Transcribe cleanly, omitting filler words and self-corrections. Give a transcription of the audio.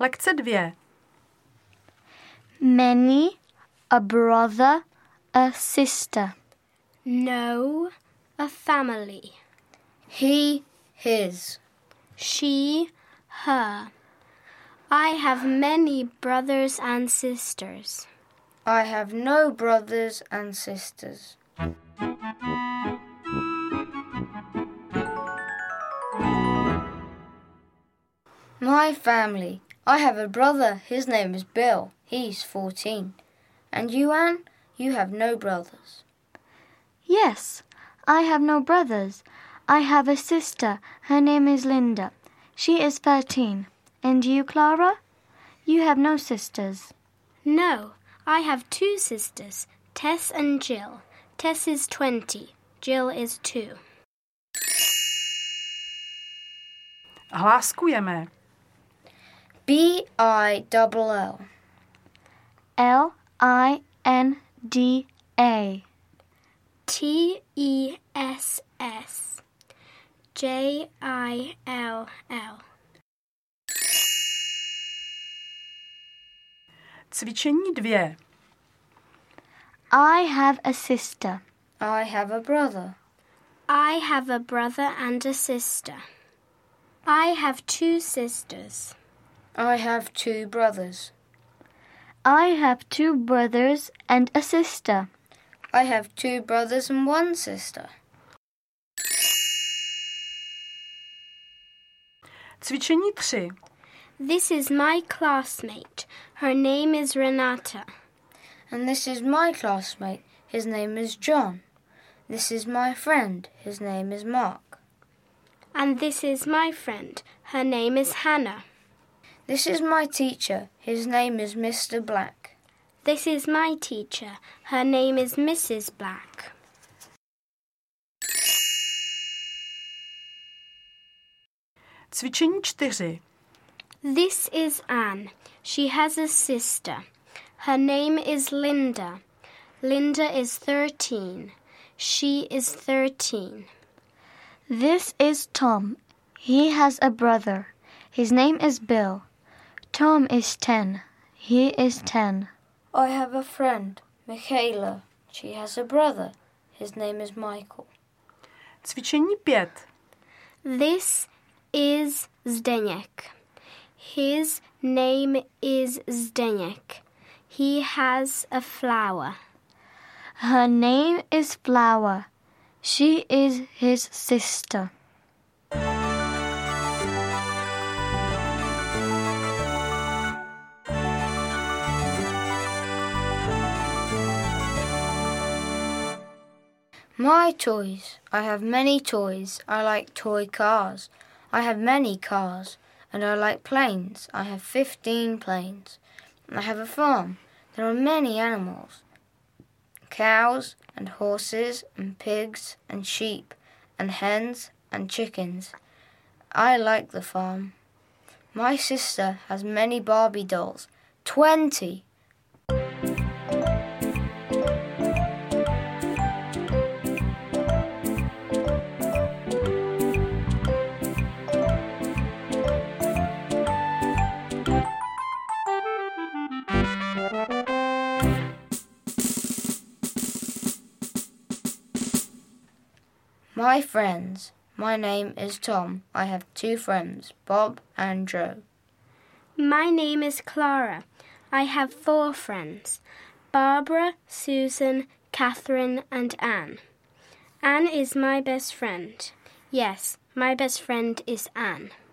Lekce 2. Many, a brother, a sister. No, a family. He, his. She, her. I have many brothers and sisters. I have no brothers and sisters. My family. I have a brother. His name is Bill. He's 14. And you, Anne? You have no brothers. Yes, I have no brothers. I have a sister. Her name is Linda. She is 13. And you, Clara? You have no sisters. No, I have 2 sisters, Tess and Jill. Tess is 20. Jill is 2. Hláskujeme. B-I-double-L. L-I-N-D-A. T-E-S-S. J-I-L-L. Cvičení 2. I have a sister. I have a brother. I have a brother and a sister. I have 2 sisters. I have 2 brothers. I have 2 brothers and a sister. I have 2 brothers and 1 sister. Cvičení 3. This is my classmate. Her name is Renata. And this is my classmate. His name is John. This is my friend. His name is Mark. And this is my friend. Her name is Hannah. This is my teacher. His name is Mr. Black. This is my teacher. Her name is Mrs. Black. Cvičení 4. This is Anne. She has a sister. Her name is Linda. Linda is 13. She is 13. This is Tom. He has a brother. His name is Bill. Tom is 10. He is 10. I have a friend, Michaela. She has a brother. His name is Michael. Cvičení 5. This is Zdeněk. His name is Zdeněk. He has a flower. Her name is Flower. She is his sister. My toys. I have many toys. I like toy cars. I have many cars. And I like planes. I have 15 planes. I have a farm. There are many animals. Cows and horses and pigs and sheep and hens and chickens. I like the farm. My sister has many Barbie dolls. 20! My friends. My name is Tom. I have 2 friends, Bob and Joe. My name is Clara. I have 4 friends, Barbara, Susan, Catherine, and Anne. Anne is my best friend. Yes, my best friend is Anne.